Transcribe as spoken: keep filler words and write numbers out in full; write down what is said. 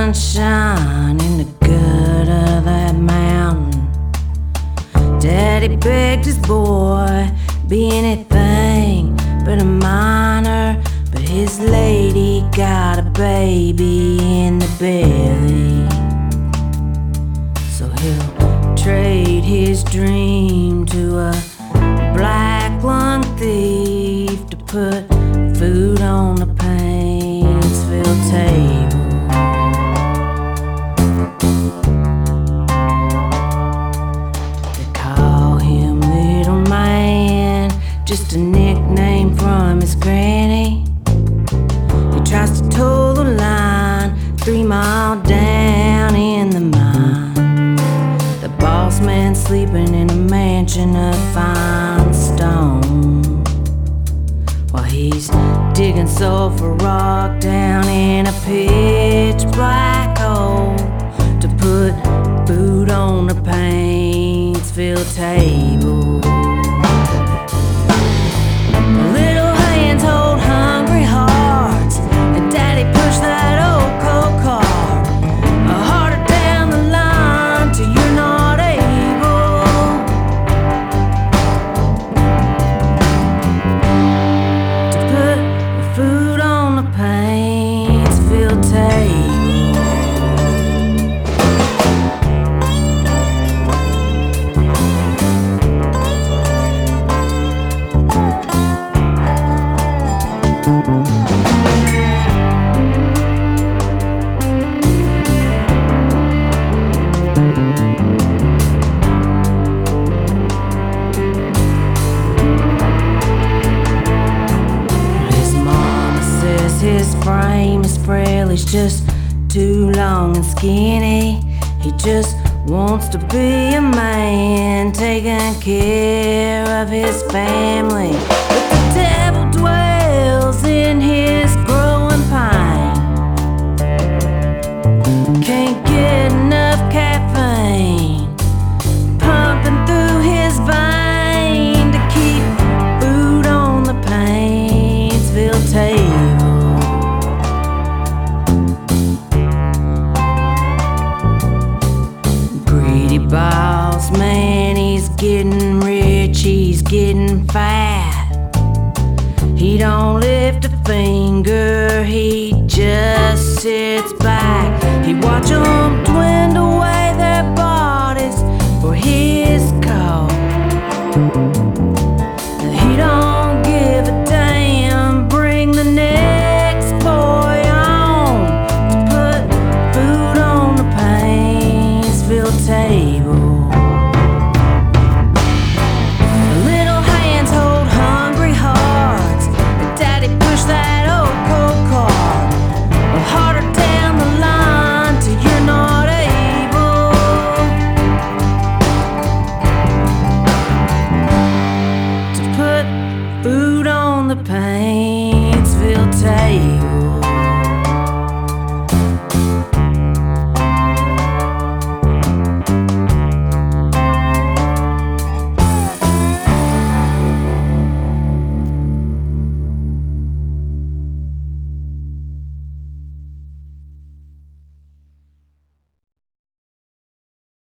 sunshine in the gut of that mountain. Daddy begged his boy, be anything but a miner, but his lady got a baby in the belly. So he'll trade his dream to a black lung thief to put food on the Paintsville table. They call him Little Man, just a nickname from his granny. He tries to toe the line three miles down in the mine. The boss man sleeping in a mansion of fine stone, while he's digging sulfur rock down in a pitch black hole to put food on the Paintsville table. Little hands hold hungry hearts, and Daddy pushed that old cold cart harder down the line till you're not able to put food on the Paintsville table. His mama says his frame is frail, he's just too long and skinny. He just wants to be a man, taking care of his family. But the devil dwells in his growing pain. Can't get enough caffeine pumping through his vein to keep food on the Paintsville table. Greedy boss man, he's getting rich, he's getting fat. He don't lift a finger, he just sits back. He watch 'em dwindle away their bodies for his